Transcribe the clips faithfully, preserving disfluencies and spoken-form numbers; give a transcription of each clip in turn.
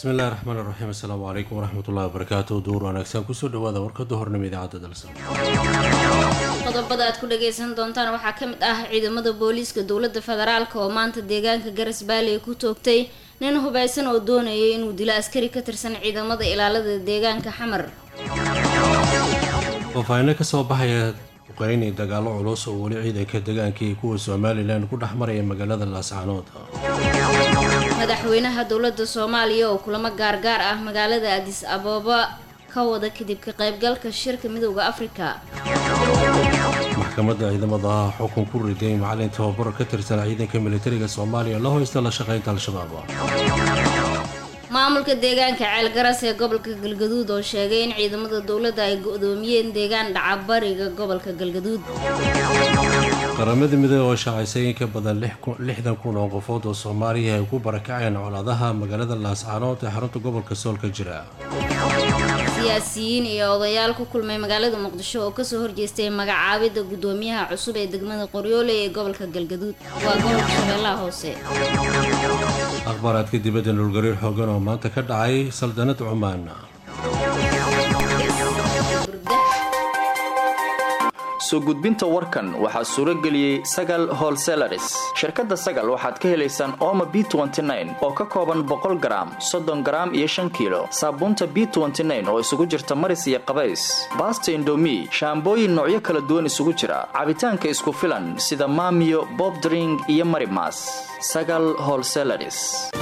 بسم الله الرحمن الرحيم السلام عليكم ورحمة الله وبركاته دور wanaagsan kusoo dhawaada warka duhurnimo idaacada dalsan qodobada aad ku dhageysan doontaan waxaa ka mid ah ciidamada booliiska dowladda federaalka oo maanta deegaanka Garisbaale ku toogtay nin hubaysan oo doonayay inuu dilo askari ka tirsan ciidamada ilaalada deegaanka Xamar wafayna ka soo baxaya uqaynay dagaalo culus oo wali ciidanka deegaanka ee kuwa Soomaaliland ku dhaxmaraya magaalada Laascaanood madaxweynaha dowladda Soomaaliya oo kulamo gaargaar ah magaalada Addis Ababa ka wada kadib ka qaybgalka shirka midowga Afrika maxkamadda ciidamada xukun ku riday macallin tababar ka tirsan ciidanka militariga Soomaaliya la hoysta la shaqeynta al-shabaab maamulka deegaanka Ceel Garas ee gobolka Galgaduud oo sheegay in ciidamada dowladda ay go'doomiyeen deegaan dhaca bariga gobolka Galgaduud qaramada midoobay oo shaqaysay in ka badan lixdan kun oo qofood oo Soomaaliya ay ku barakaceen colaadaha magaalada Laascaanood ee xarunta gobolka Sool ka jira siyaasiyiin iyo odayaal ku kulmay magaalada Muqdisho oo ka soo horjeestay magacaabida gudoomiyaha cusub ee degmada Qoryoole ee gobolka Galgaduud waa gobolka Shabeellaha Hoose akhbaraadka dibadda nulgariir xoogan oo maanta ka dhacay saldanad Cumaan soo gudbinta warkan waxaa suuro geliyay Sagal Wholesalers shirkadda Sagal waxaad ka helaysaan Omo B oo ka kooban boqol garaam soddon garaam iyo shan kiilo saabuunta B oo isugu jirta maris iyo qabays baasto indomie shaambooyin noocyo kala duwan isugu jira cabitaanka isku filan sida Maamiyo Bob Drink iyo Marimas Sagal Wholesalers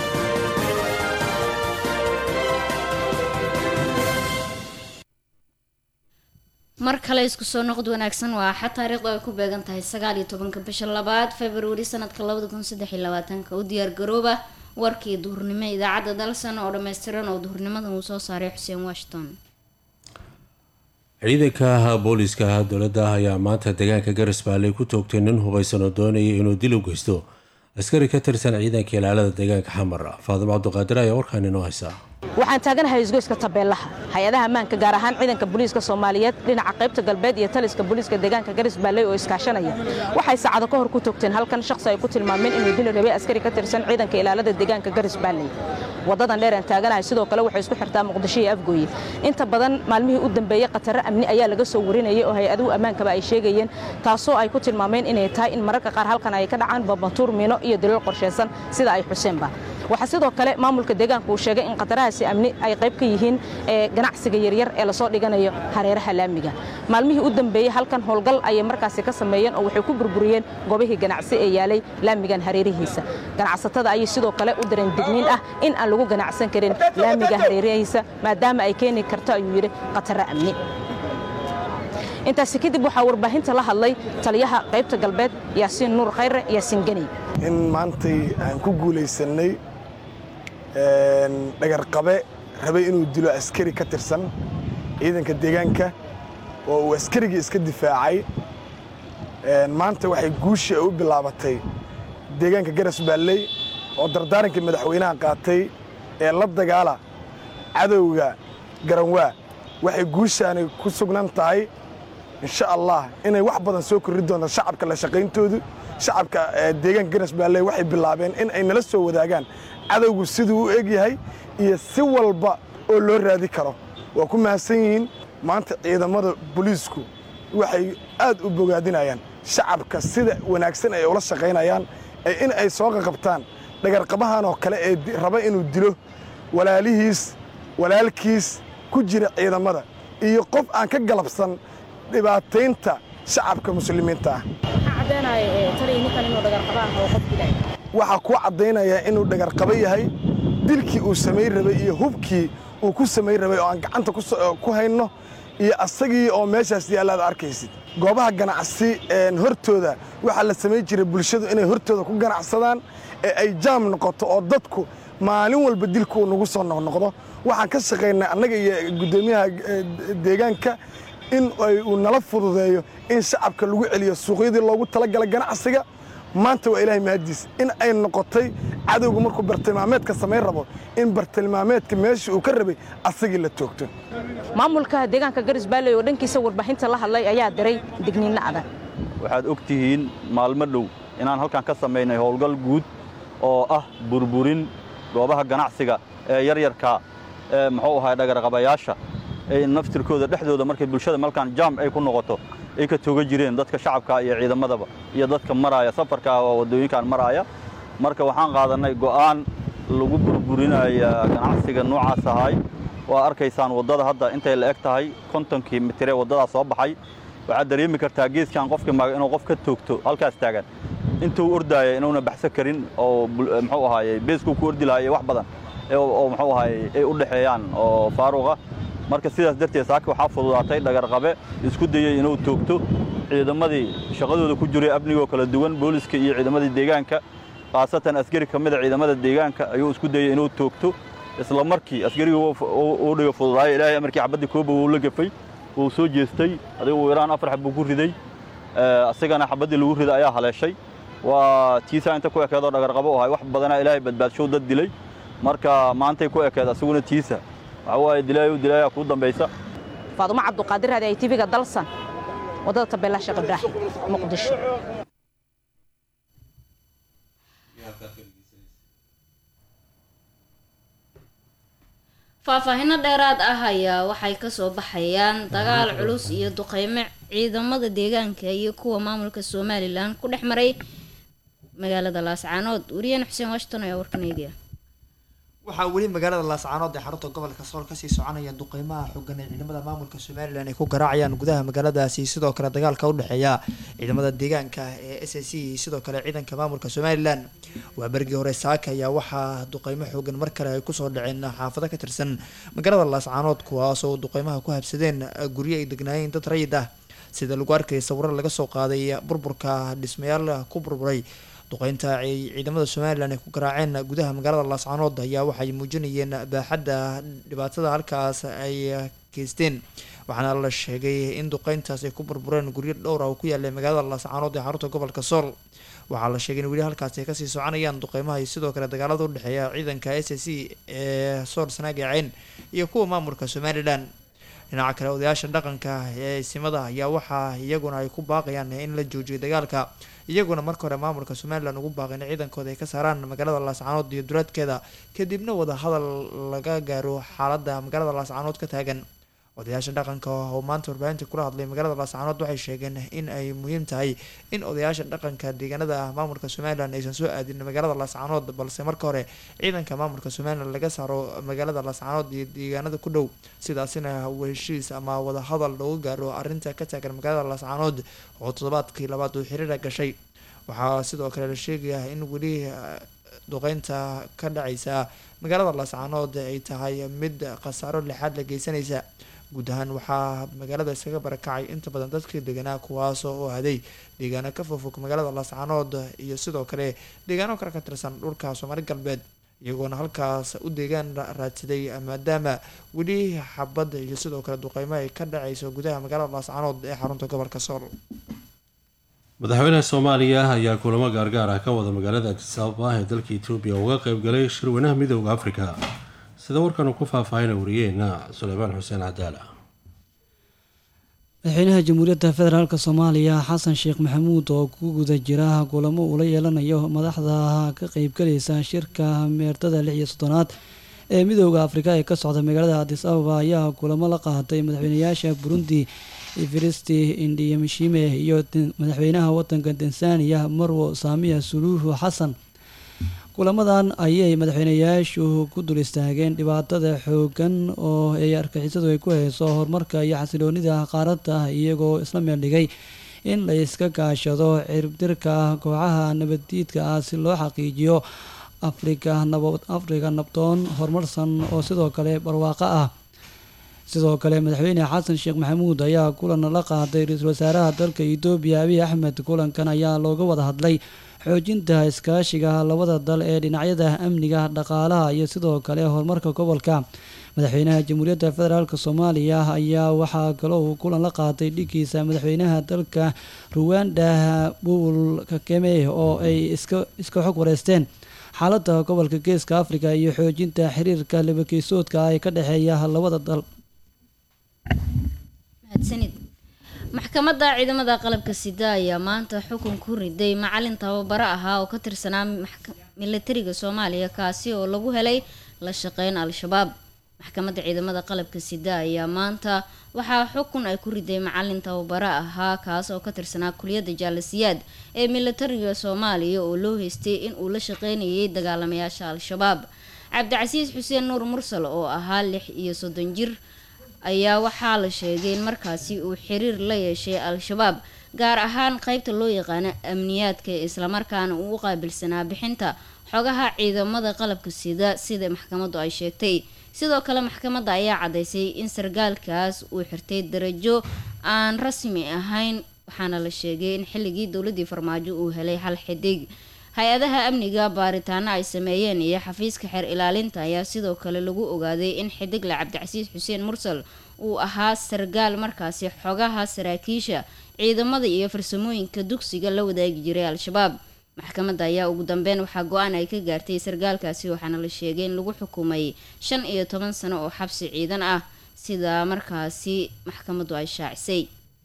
mar kale isku soo noqod wanaagsan waa xad taariikhdu ay ku beegan tahay sagaal iyo tobanka bisha labaad February sanadka laba kun saddex iyo labaatan u diyaar garooba warkii duhurnimo idaacada dalsan oo dhameystiran oo duhurnimada uu soo saaray Xuseen Washington ciidanka booliiska dowladda ayaa maanta deegaanka Garisbaale ku toogtay nin hubaysan oo doonayay inuu dil u geysto askari ka tirsan ciidanka ilaalada deegaanka Xamar Faadimo Cabduqaadir ayaa warkaan inoo haysa waxaan taaganahay isgoyska tabeelaha hay'adaha ammaanka gaar ahaan ciidanka booliiska Soomaaliyeed dhinaca qaybta galbeed iyo taliska booliiska deegaanka Garisbaale oo iskaashanaya waxay saacado ka hor ku toogteen halkan shakhsi ay ku tilmaameen inuu dil rabay askari ka tirsan ciidanka ilaalada deegaanka Garisbaale wadadan dheer aan taaganahay sidoo kale waxay isku xirtaa Muqdisho iyo Afgooye inta badan maalmihii u dambeeyay qatar amni ayaa laga soo warinayay oo hay'adaha ammaanka ay sheegayeen taasoo ay ku tilmaameen inay tahay in mararka qaar halkan ay ka dhacaan bambaantuur miino iyo dilal qorsheysan sida ay Xuseenba waxa sidoo kale maamulka deegaanka uu sheegay in qatarahaasi amni ay qayb ka yihiin ee ganacsiga yaryar ee la soo dhiganayo hareeraha laamiga maalmihii u dambeeyay halkan howlgal ay markaasi ka sameeyeen oo waxay ku burburiyeen goobihii ganacsi ee yaalay laamigan hareerihiisa ganacsatada ay sidoo kale u dareen digniin ah in aan lagu ganacsan karin laamiga hareerihiisa maadaama ay keeni karto ayuu yiri qatara amni intaas kadib waxa warbaahinta la hadlay taliyaha qaybta galbeed Yaasiin Nuur Khayre Yaasiin Gani in maantay aan ku guuleysanay een dhagar qabe rabay inuu dilo askari ka tirsan ciidanka deegaanka oo uu askariga iska difaacay een maanta waxay guusha u bilaabatay deegaanka Garisbaale oo dardaaranka madaxweynaha qaatay ee la dagaala cadawga garanwaa waxay guushaani ku sugnaan tahay insha Allah inay wax badan soo kordhi doonto shacabka la shaqeyntoodu shacabka deegaanka Garisbaale waxay bilaabeen in ay nala soo wadaagaan cadawgu siduu u eg yahay iyo si walba oo loo raadi karo waa ku mahadsan yihiin maanta ciidamada booliisku waxay aad u bogaadinayaan shacabka sida wanaagsan ay ula shaqeynayaan in ay soo qabtaan dhagar qabahan oo kale ee raba inuu dilo walaalihiis walaalkiis ku jira ciidamada iyo qof aan ka galabsan dhibaataynta shacabka muslimiinta ah cadeynay taliye ninkan inuu dhagar qabaha oo qof dilay waxa ku cadeynaya inuu dhagar qaba yahay dilkii uu sameey rabay iyo hubkii uu ku sameey rabay oo aan gacanta ku hayno iyo asagii oo meeshaas yaalaad arkaysid goobaha ganacsi ee hortooda waxa la sameey jiray bulshadu inay hortooda ku ganacsadaan ee ay jaam noqoto oo dadku maalin walba dilku nagu soo noqnoqdo waxaan ka shaqeynaa annaga iyo gudoomiyaha deegaanka in ay uu nala fududeeyo in shacabka lagu celiyo suuqyadii loogu talagalay ganacsiga maanta waa ilaahay mahadiis in ay noqotay cadawga markuu bartilmaameedka sameyn rabo in bartilmaameedka meesha uu ka rabay asagii la toogto maamulka deegaanka Garisbaale oo dhankiisa warbaahinta la hadlay ayaa diray digniin adag waxaad ogtihiin maalmo dhow inaan halkan ka sameeynay howlgal guud oo ah burburin goobaha ganacsiga ee yaryarka ee muxuu ahaa dhagarqabayaasha ay naftirkooda dhexdooda markay bulshada malkan jam ay ku noqoto ay ka tooga jireen dadka shacabka iyo ciidamadaba iyo dadka maraya safarka oo wadooyinkan maraya marka waxaan qaadanay go'aan lagu burburinaya ganacsiga noocaas ahay waa arkaysaan wadada hadda intay la eg tahay konton kiilomitir ee wadada soo baxay waxa dareemi kartaa geeskan qofka maaga inuu qof ka toogto halkaas taagan intuu ordaya inuuna baxsan karin oo muxuu ahaayay beesku ku ordi lahaayay wax badan oo muxuu ahaayay ay u dhaxeeyaan oo faaruqa marka sidaas darteed saaka waxa fududaatay dhagar qabe isku dayay inuu toogto ciidamadii shaqadooda ku jiray abnigoo kala duwan booliska iyo ciidamadii deegaanka qaasatan askari kamid ah ciidamada deegaanka ayuu isku dayay inuu toogto isla markii askariga uu dhigo fududaay ilaahay amarkii xabadii kooba uu la gafay uu soo jeestay adigu weeraan afar xab uu ku riday asagana xabadii lagu riday ayaa haleeshay waa tiisa inta ku ekeedo dhagar qabo oo wax badan ilaahay badbaadsho dad dilay marka maantay ku ekeed asaguna tiisa waxa way dilaayo dilaayo ku dambaysa Faadumo Cabduqaadir hada ay T V-ga dalsan wadada Tabeella Sheekh Ibraahim Muqdisho faahfaahinno dheeraad ah ayaa waxay ka soo baxayaan dagaal culus iyo duqeymo ciidamada deegaanka iyo kuwa maamulka Somaliland ku dhex maray magaalada Laascaanood wariyeen Xuseen Washington ayaa warkan eegaya waxaa weli magaalada Laascaanood ee xarunta gobolka Sool ka sii soconaya duqeymaha xooggan ee ciidamada maamulka Somaliland ay ku garaacayaan gudaha magaaladaasi sidoo kale dagaalka u dhaxeeya ciidamada deegaanka ee S S C sidoo kale ciidanka maamulka Somaliland waa barigii hore saaka ayaa waxaa duqeymo xooggan mar kale ay ku soo dhaceen xaafado ka tirsan magaalada Laascaanood kuwaas oo duqeymaha ku habsadeen guryo ay degnaayeen dad rayid ah sida lagu arkay sawirro laga soo qaaday burburka dhismayaal ku burburay duqeynta ay ciidamada Somaliland ay ku garaaceen gudaha magaalada Laascaanood ayaa waxay muujinayeen baaxadda dhibaatada halkaas ay geysteen waxaana la sheegay in duqeyntaas ay ku burbureen guryo dhowr ah oo ku yaala magaalada Laascaanood ee xarunta gobolka Sool waxaa la sheegay in weli halkaas ay kasii soconayaan duqeymaha iyo sidoo kale dagaalada u dhexeeya ciidanka S S C ee Sool Sanaag ee Cayn iyo kuwa maamulka Somaliland dhinaca kale odayaasha dhaqanka ee simada ayaa waxaa iyaguna ay ku baaqayaan in la joojiyo dagaalka iyaguna marka hore maamulka Somaliland ugu baaqay in ciidankooda ay ka saaraan magaalada Laascaanood iyo duleedkeeda kadibna wada hadal laga gaaro xaaladda magaalada Laascaanood ka taagan odayaasha dhaqanka oo maanta warbaahinta kula hadlay magaalada Laascaanood waxay sheegeen in ay muhiim tahay in odayaasha dhaqanka deegaanada maamulka Somaliland aysan soo aadin magaalada Laascaanood balse marka hore ciidanka maamulka Somaliland laga saaro magaalada Laascaanood iyo deegaanada ku dhow sidaasina heshiis ama wada hadal looga gaaro arrinta ka taagan magaalada Laascaanood oo toddobaadkii labaad uu xiriir gashay waxaa sidoo kale la sheegayaa in weli duqeynta ka dhacaysa magaalada Laascaanood ay tahay mid khasaaro lixaad la geysanaysa guud ahaan waxaa magaalada iskaga barakacay inta badan dadkii deganaa kuwaas oo aaday deegaano ka fogfog magaalada Laascaanood iyo sidoo kale deegaano kale ka tirsan dhulka Soomaali galbeed iyagoona halkaas u deegaan raadsaday maadaama weli xabad iyo sidoo kale duqeymo ay ka dhacayso gudaha magaalada Laascaanood ee xarunta gobolka Sool madaxweynaha Soomaaliya ayaa kulamo gaargaar ah ka wada magaalada Addis Ababa ee dalka Itoobiya uga qayb galay shirweynaha midowga Afrika sida warkan uu ku faahfaahinay wariyeena Suleymaan Xuseen Cadaala madaxweynaha Jamhuuriyadda Federaalka Soomaaliya Xasan Sheekh Maxamuud oo ku guda jira kulamo uu la yeelanayo madaxda ka qayb galaysa shirka meertada lix iyo soddonaad ee midowga Afrika ee ka socda magaalada Addis Ababa ayaa kulamo la qaatay madaxweynayaasha Burundi Ifristi Indiyamishime iyo madaxweynaha wadanka Tansaaniya Marwo Saamiya Suluhu Xasan kulamadan ayay madaxweynayaashu ku dul istaageen dhibaatada xooggan oo ay argagixisadu ay ku hayso horumarka iyo xasiloonida qaaradda iyagoo isla meel dhigay in la iska kaashado ciribtirka kooxaha nabaddiidka ah si loo xaqiijiyo Afrika nabad Afrika nabdoon horumarsan oo sidoo kale barwaaqo ah sidoo kale madaxweyne Xasan Sheekh Maxamuud ayaa kulan la qaaday ra'iisul wasaaraha dalka Itoobiya Abiy Ahmed kulankan ayaa looga wada hadlay xoojinta iskaashiga labada dal ee dhinacyada amniga dhaqaalaha iyo sidoo kale horumarka gobolka madaxweynaha Jamhuuriyadda Federaalka Soomaaliya ayaa waxaa kaloo uu kulan la qaatay dhigiisa madaxweynaha dalka Rwanda Paul Kagame oo ay iska iska xog wareysteen xaaladda gobolka Geeska Afrika iyo xoojinta xiriirka labakeysoodka ee ka dhaxeeya labada dal maxkamadda ciidamada qalabka sida ayaa maanta xukun ku riday macalin tababaro ahaa oo ka tirsanaa militariga Soomaaliya kaasi oo lagu helay la shaqeyn al-shabaab. maxkamadda ciidamada qalabka sida ayaa maanta waxaa xukun ay ku riday macalin tababaro ahaa kaas oo ka tirsanaa kuliyadda jaalasiyaad ee militariga Soomaaliya oo loo haystay in uu la shaqeynayay dagaalamayaasha al-shabaab. Cabdicasiis Xuseen Nuur Mursal oo ahaa lix iyo soddon jir ayaa waxaa la sheegay in markaasi uu xiriir la yeeshay al-shabaab gaar ahaan qaybta loo yaqaan amniyaadka isla markaana uu u qaabilsanaa bixinta xogaha ciidamada qalabka sida sida maxkamaddu ay sheegtay. sidoo kale maxkamadda ayaa cadeysay in sargaalkaas uu xirtay darajo aan rasmi ahayn waxaana la sheegay in xilligii dowladii farmaajo uu helay hal xidig. hay-adaha amniga baaritaano ay sameeyeen iyo xafiiska xeer ilaalinta ayaa sidoo kale lagu ogaaday in xidigle Cabdicasiis Xuseen Mursal uu ahaa sargaal markaasi xogaha saraakiisha ciidamada iyo farsamooyinka dugsiga la wadaagi jiray al-shabaab. maxkamadda ayaa ugu dambeyn waxaa go-aan ay ka gaartay sargaalkaasi waxaana la sheegay in lagu xukumay shan iyo toban sano oo xabsi ciidan ah sida markaasi maxkamaddu ay shaacisay.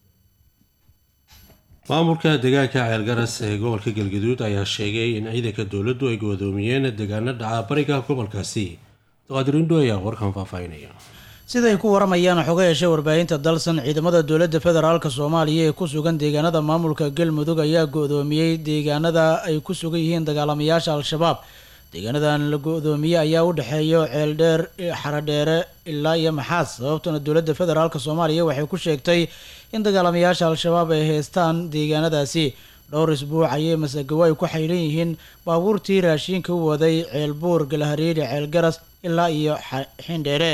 maamulka deegaanka ceelgaras ee gobolka galgaduud ayaa sheegay in ciidanka dowladdu ay goodoomiyeen deegaano dhaca bariga gobolkaasi. taqaadiriindho ayaa warkan faahfaahinaya. siday ku waramayaan xoga yeeshay warbaahinta dalsan ciidamada dowladda federaalka Soomaaliya ee ku sugan deegaanada maamulka Galmudug ayaa goodoomiyay deegaanada ay ku sugan yihiin dagaalamayaasha al-shabaab. deegaanadan la goodoomiyay ayaa u dhaxeeyo Ceeldheer, Xaradheere ilaa iyo Maxaas. sababtuna dowladda federaalka Soomaaliya waxay ku sheegtay in dagaalamayaasha al-shabaab ay haystaan deegaanadaasi. dhowr isbuuc ayay masagawa ay ku xayran yihiin baabuurtii raashinka u waday Ceelbuur, Galhareeri, Ceelgaras ilaa iyo Xindheere.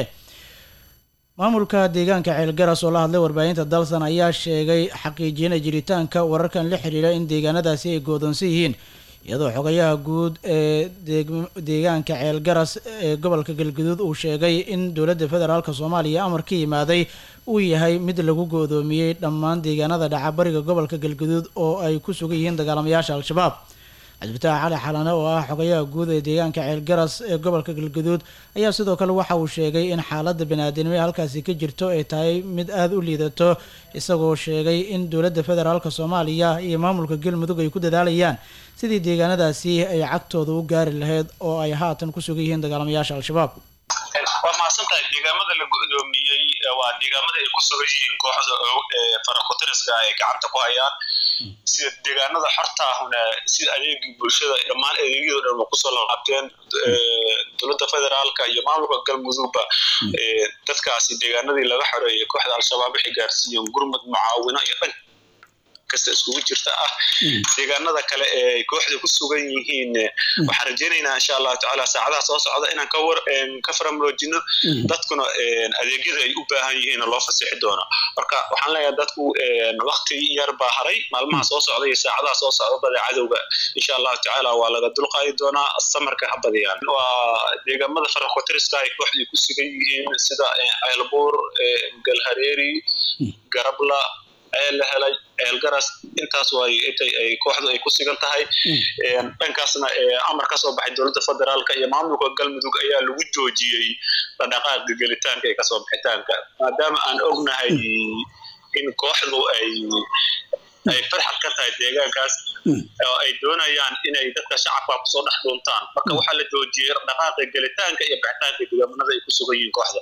maamulka deegaanka Ceelgaras oo la hadlay warbaahinta dalsan ayaa sheegay xaqiijinay jiritaanka wararkan la xiriira in deegaanadaasi ay goodoonsan yihiin iyadoo xogayaha guud ee deegaanka Ceelgaras ee gobolka Galgaduud uu sheegay in dowladda federaalka Soomaaliya amar ka yimaaday uu yahay mid lagu goodoomiyay dhammaan deegaanada dhaca bariga gobolka Galgaduud oo ay ku sugan yihiin dagaalamayaasha al-shabaab. cabdifitaax cali xalane oo ah xogayaha guud ee deegaanka Ceelgaras ee gobolka Galgaduud ayaa sidoo kale waxa uu sheegay in xaaladda bini'aadanimo halkaasi ka jirto ay tahay mid aad u liidato isagoo sheegay in dowladda federaalka Soomaaliya iyo maamulka Galmudug ay ku dadaalayaan sidii deegaanadaasi ay cagtooda u gaari lahayd oo ay haatan ku sugan yihiin dagaalamayaasha al-shabaab. waa mahadsantahay. deegaamada la go'doomiyey waa deegaamada ay ku sugan yihiin kooxda farakutiriska ay gacanta ku hayaan sida deegaanada xorta ahna sida adeegii bulshada dhammaan adeegyada dhan waa kusoo laabteen dowladda federaalka iyo maamulka Galmudugba dadkaasi deegaanadii laga xoreeyay kooxda al-shabaab waxay gaarsiiyeen gurmad mucaawino iyo dhan kasta iskugu jirta ah. deegaanada kale ee kooxda ku sugan yihiin waxaan rajaynaynaa insha Allah tacaala saacadaha soo socda inaan ka war ka faramroojino dadkuna adeegyada ay u baahan yihiin loo fasaxi doono. marka waxaan leeyahay dadku waqti yar baa haray maalmaha soo socda iyo saacadaha soo socda badeecadowga insha Allah tacaala waa laga dulqaadi doonaa samarka habadiyaan. waa deegaamada farakutiriska ay kooxda ku sugan yihiin sida Ceelbuur, Galhareeri, Garabla, la helay Ceelgaras intaas way ay kooxdu ay ku sigan tahay. dhankaasna amar ka soo baxay dowladda federaalka iyo maamulka Galmudug ayaa lagu joojiyay dhaqdhaqaaqa gelitaanka ee ka soo bixitaanka maadaama aan ognahay in kooxdu ay ay farxad ka tahay deegaankaas oo ay doonayaan inay dadka shacabka ku soo dhex doontaan. marka waxaa la joojiyay dhaqdhaqaaqa gelitaanka iyo bixitaanka deegaanada ay ku sugan yihiin kooxda.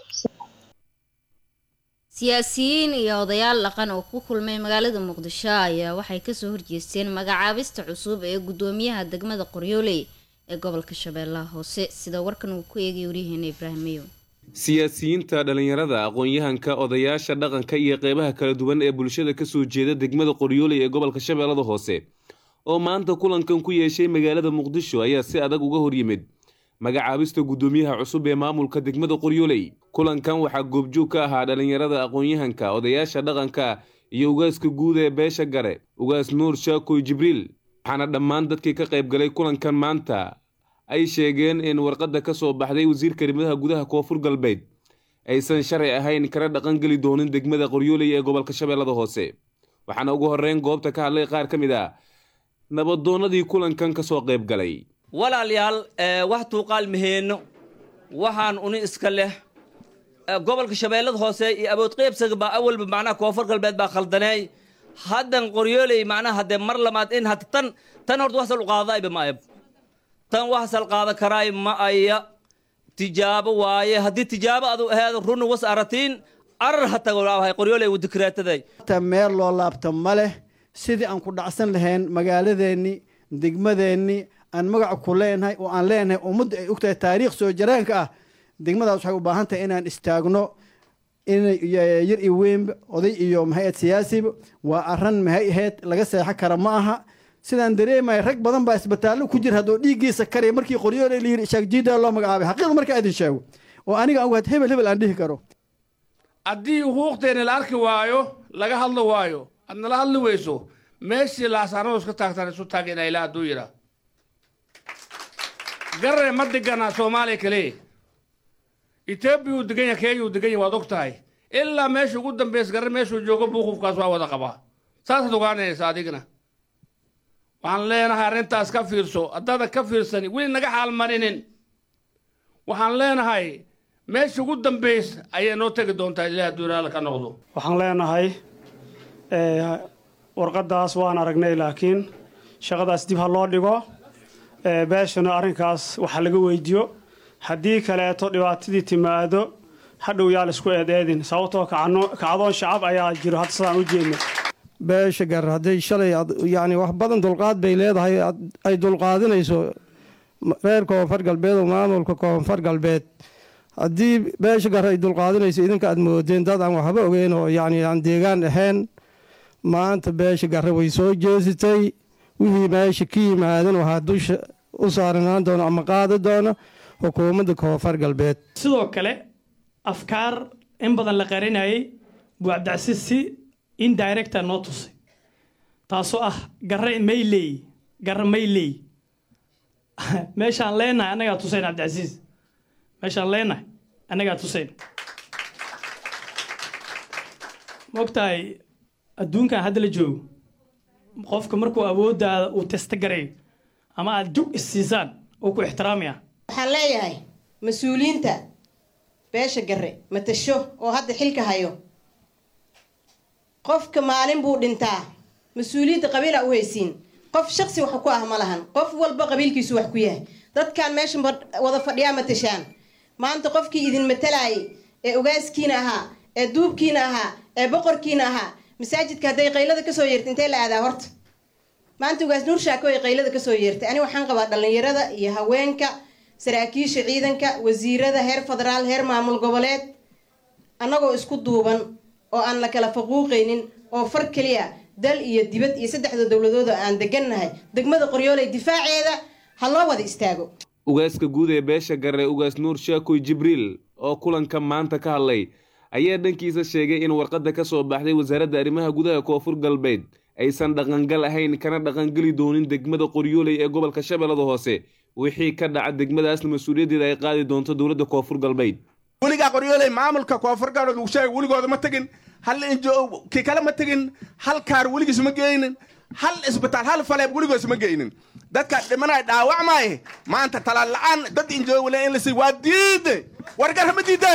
siyaasiyiin iyo odayaal dhaqan oo ku kulmay magaalada Muqdisho ayaa waxay ka soo horjeesteen magacaabista cusub ee gudoomiyaha degmada Qoryooley ee gobolka Shabeellaha Hoose sida warkan uu ku eegay wariyaheena Ibraahim Mayo. siyaasiyiinta dhalinyarada aqoon-yahanka odayaasha dhaqanka iyo qeybaha kala duwan ee bulshada ka soo jeeda degmada Qoryooley ee gobolka Shabeellaha Hoose oo maanta kulankan ku yeeshay magaalada Muqdisho ayaa si adag uga hor yimid magacaabista gudoomiyaha cusub ee maamulka degmada Qoryooley. kulankan waxaa goobjoog ka ahaa dhalinyarada aqoon-yahanka odayaasha dhaqanka iyo ugaaska guud ee beesha gare ugaas Nuur Shaakoy Jibriil. waxaana dhammaan dadkii ka qayb galay kulankan maanta ay sheegeen in warqadda ka soo baxday wasiirka arrimaha gudaha Koonfur Galbeed aysan sharci ahayn kala dhaqan gali doonin degmada Qoryooley ee gobolka Shabeellaha Hoose. waxaana ugu horeyn goobta ka hadlay qaar ka mid ah nabadoonadii kulankan ka soo qayb galay. walaalayaal wax tuuqaal meheeno waxaan uni iska leh gobolka Shabeellaha Hoose iyo awood qaybsiga baa awalba macnaha Koonfur Galbeed baa khaldanay haddan Qoryooley macnaha hadda mar lamaad in had tan tan horta wax sal qaadayba ma ayb tan wax sal qaada karaay ma aya tijaabo waaye haddii tijaabo adu ahayd run was aratiin arar ha tago laahay qoryooley u dikraataday ta meel loo laabto ma leh sidii aan ku dhacsan lahayn magaaladeenni degmadeenni aan magac ku leenahay oo aan leenahay ummadda ay ogtahay taariikh soo jaraanka ah degmadaas waxay u baahan tahay inaan istaagno in yar iyo weyn oday iyo maxay siyaasiba waa aran maxay ahayd laga seexan kara ma aha sidaan dareemay rag badan baa isbitaallo ku jira hadoo dhiiggiisa karay markii qoryooley la yiri shaagjiida loo magacaabay xaqiiqda marka idin sheego oo aniga aan waad hebel hebel aan dhihi karo haddii xuquuqdeena la arki waayo laga hadlo waayo aad nala hadli weyso meeshii laasaanadu iska taagtaan isu taagina ilaa hadduu yidhaa garre ma degana soomaaliya kale etoobiya uu degan yahay kenya uu degan yahay waad og tahay ilaa meesha ugu dambaysa garre meeshuu joogo buuqufkaas waa wada qabaa saasaad ogaanaysa adigna waxaan leenahay arrintaas ka fiirso haddaadan ka fiirsani weli naga xaalmarinin waxaan leenahay meesha ugu dambaysa ayay noo tegi doontaa ilaa duulaala ka noqdo waxaan leenahay warqaddaas waan aragnay laakiin shaqadaas dib ha loo dhigo beeshana arrinkaas waxa laga weydiiyo haddii kaleeto dhibaatadii timaado hadhow yaa la isku eedeedin sababtoo kacdoon shacab ayaa jiro hadda sidaan u jeedno beesha gar hadday shalay yani wax badan dulqaad bay leedahay ay dulqaadinayso reer koonfur galbeed oo maamulka koonfur galbeed haddii beesha gar ay dulqaadinayso idinka aad moodeen dad aan waxba ogeyn oo yani aan deegaan ahayn maanta beesha garre way soo jeesitay wixii meesha ka yimaadan waxaa dusha u saaranaan doona ama qaadi doona xukuumadda koonfur galbeed sidoo kale afkaar in badan la qarinayay buu cabdicasiis si indirecta noo tusay taasoo ah garre mayley garre mayley meeshaan leenahay annagaa tusayn cabdicasiis meeshaan leenahay annagaa tusayn maogtahay adduunkan hadda la joogo qofka markuu awooddaada uu testa garayo ama aad jug issiisaan oo ku ixtiraamaya waxaan leeyahay mas-uuliyiinta beesha garre matasho oo hadda xilka hayo qofka maalin buu dhintaa mas-uuliyadda qabiila u haysiin qof shaksi wax ku ah ma lahan qof walba qabiilkiisu wax ku yahay dadkan meesha wada fadhiyaa matashaan maanta qofkii idin matalaayay ee ogaaskiina ahaa ee duubkiina ahaa ee boqorkiina ahaa masaajidka hadday qaylada kasoo yeertay intee la aadaa horta maanta ugaas nuur shaako ay qaylada kasoo yeertay ani waxaan qabaa dhallinyarada iyo haweenka saraakiisha ciidanka wasiirada heer federaal heer maamul goboleed annagoo isku duuban oo aan la kala faquuqaynin oo far keliya dal iyo dibad iyo saddexda dowladooda aan degannahay degmada qoryooley difaaceeda ha loo wada istaago ugaaska guud ee beesha garre ugaas nuur shaakoy jibriil oo kulanka maanta ka hadlay ayaa dhankiisa sheegay in warqadda ka soo baxday wasaaradda arrimaha gudaha koonfur galbeed aysan dhaqangal ahayn kana dhaqangeli doonin degmada qoryooley ee gobolka shabeellada hoose wixii ka dhaca degmadaasna mas-uuliyaddeeda ay qaadi doonto dowladda koonfur galbeed weligaa qoryooley maamulka koonfur galbeed uu sheegay weligooda ma tegin hal injo kii kale ma tegin hal kaar weligiis ma geynin hal isbitaal hal faleeb weligoos ma geynin dadka dhimanaya dhaawacmaaye maanta talaal la-aan dad injoowale in lasi waa diide wargarha ma diidaan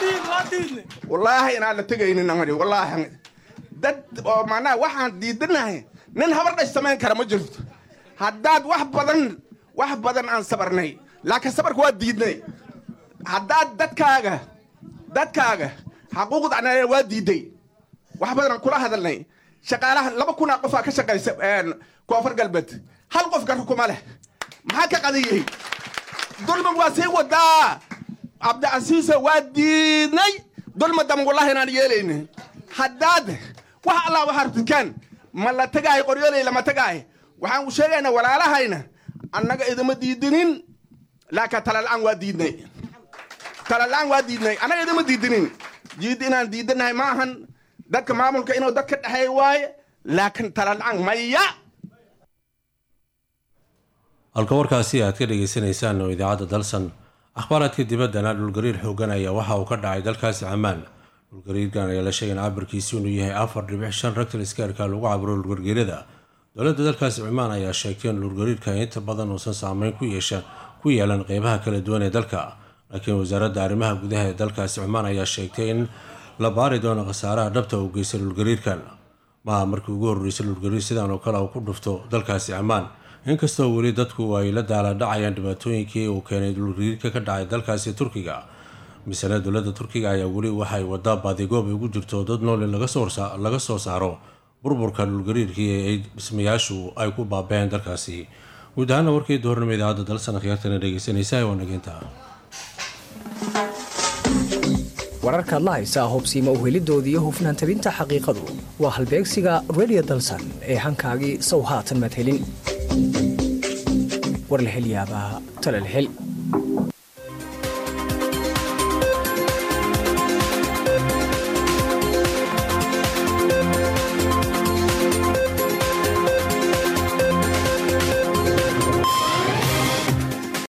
wallaahi inaan la tegaynin angadi wallaahi dad oo macnaha waxaan diidanahay nin habar dhash samayn kara ma jirto haddaad wax badan wax badan aan sabarnay laakiin sabarka waa diidnay haddaad dadkaaga dadkaaga xaquuqda anaa waa diiday wax badan aan kula hadalnay shaqaalaha laba kunaa qofaa ka shaqaysa koonfur galbeed hal qof garro kuma leh maxaa ka qadiyey dulmig waa sii wadaa cabdicasiisa waa diidnay dulma dam wallahi inaan yeelaynin haddaad wax allah waxa rabtidkaan ma la tagaayo qoryooley lama tagaayo waxaan u sheegaynaa walaalahayna annaga idima diidinin laakiin talala'aan waa diidnay talala'aan waa diidnay annaga idima diidinin jiid inaan diidanahay ma ahan dadka maamulka inuu dad ka dhexeey waaye laakiin talala'aan maya halka warkaasi aad ka dhagaysanaysaan oo idaacadda dalsan akhbaaraadka dibaddana dhulgariir xoogan ayaa waxa uu ka dhacay dalkaasi camaan dhulgariirkan ayaa la sheegay in cabirkiisu inuu yahay afar dhibic shan ragtal iskaarka lagu cabiro dhulgargeerada dowladda dalkaasi cumaan ayaa sheegtay in dhulgariirka inta badan uusan saameyn ku yeesha ku yeelan qeybaha kala duwan ee dalka laakiin wasaaradda arrimaha gudaha ee dalkaasi cumaan ayaa sheegtay in la baari doono khasaaraha dhabta uu geystay dhulgariirkan maaha markii ugu horreysay dhulgariir sidaan oo kale uu ku dhufto dalkaasi camaan inkastoo weli dadku ay la daaladhacayaan dhibaatooyinkii uu keenay dhulgariirka ka dhacay dalkaasi turkiga misana dowladda turkiga ayaa weli waxay wadaa baadigoob ugu jirto dad nool in laga soo saaro burburka dhulgariirkii ee dhismayaashu ay ku baabeen dalkaasi. guud ahaana warkii doornimo idaacadda dalsan khiyaartana dhegeysanaysa waa nageynta wararkaad la haysaa hubsiima u helidoodii iyo hufnaan tabinta xaqiiqadu waa halbeegsiga radio dalsan ee hankaagii sow haatan madhelin war la hel yaabaa tala la hel